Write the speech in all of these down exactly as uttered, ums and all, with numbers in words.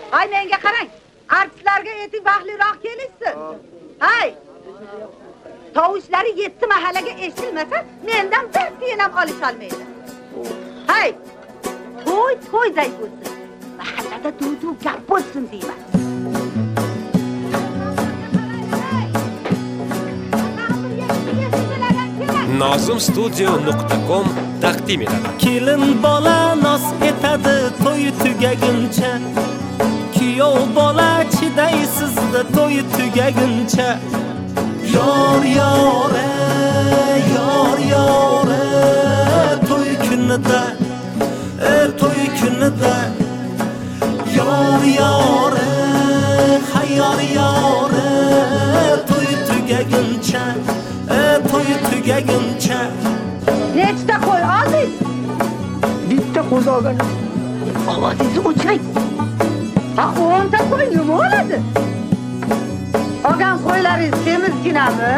Hay menga qarang. Artistlarga etik baxtliroq kelishsin. Hay. Tovushlari yetti mahallaga eshitilmasa, mendan bir tiyin ham olisholmaydi. Hay. To'y to'yday bo'lsin. Mahallada duv-duv gap bo'lsin deyman. Nozim studio nuqta com taqdim etadi. Kelin bola nos etadi to'y tugaguncha. Kuyov bola chidaysizda to'y tugaguncha. Yor yore, yor yore, to'y kunida, e to'y kunida. Yor yore, hayyor yore, to'y tugaguncha, e to'y tugaguncha. Nechta qo'y olding? Bitta qo'z olgan. Ovozingizni o'chiring. Ha, o'nta qo'y nima bo'ladi? Olgan qo'ylaringiz semizginami?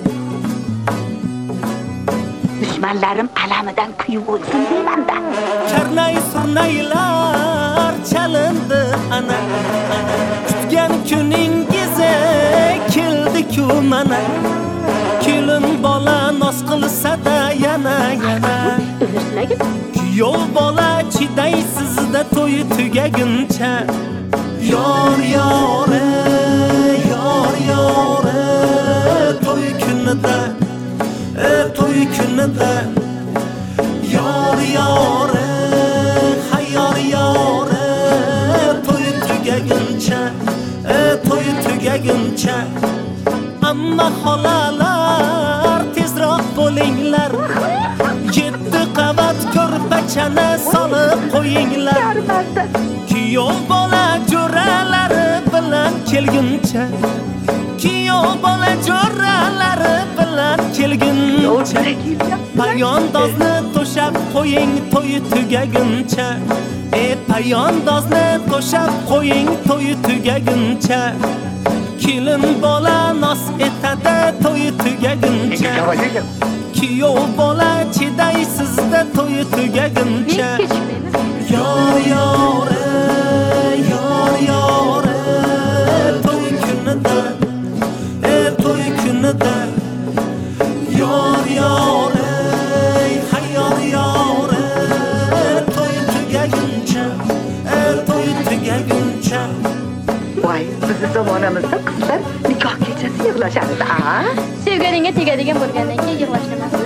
Dushmanlarim alamidan kuyib o'lsin deymanda. Karnay surnaylar chalindi ana. Kutgan kuningiz keldi-ku mana. Kelin bola nos qilsa-da yana yana. Kuyov bola chidaysizda to'y tugaguncha. Yor yore, yor yore, to'y kunida, e to'y kunida. Yor yore, hayyor yore, to'y tugaguncha, e to'y tugaguncha. Amma xolalar tezroq bo'linglar. Yetti qavat ko'rpachani solib qo'yinglar. Kuyov bola jo'ralari bilan kelguncha. Kuyov bola jo'ralari bilan kelguncha. Payondozni to'shab qo'ying to'y tugaguncha. E payondozni to'shab qo'ying to'y tugaguncha. Kelin bola nos etadi to'y tugaguncha. Kuyov bola chidaysizda to'y tugaguncha. Yor yore, yor yore, to'y kunida, e to'y kunida. Yor yore, hayyor yore, to'y tugaguncha, e to'y tugaguncha. Voy, bizni zamonamizda qizlar nikoh kechasi yig'lashadi, a? Sevganingga tegadigan bo'lgandan keyin yig'lashaman.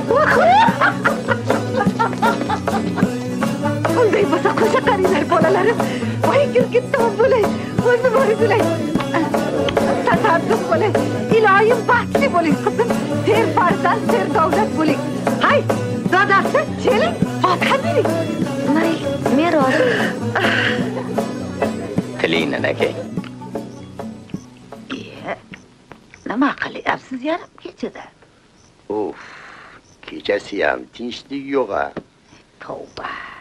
Bunday bo'lsa qo'sha qaringlar bolalarim. Voy, girgitton bo'lay. O'zi bo'ling bo'lay. Tasadduq bo'lay. Iloyim baxtli bo'ling qizim. Ter farzand, ter davlat bo'ling. Hay, dadasi, keling, Fotiha bering. May, men rozi. Qiling aka. Nima qilyapsiz yarim kechada? Uf, kechasi ham tinchlik yo'q-a. Tavba.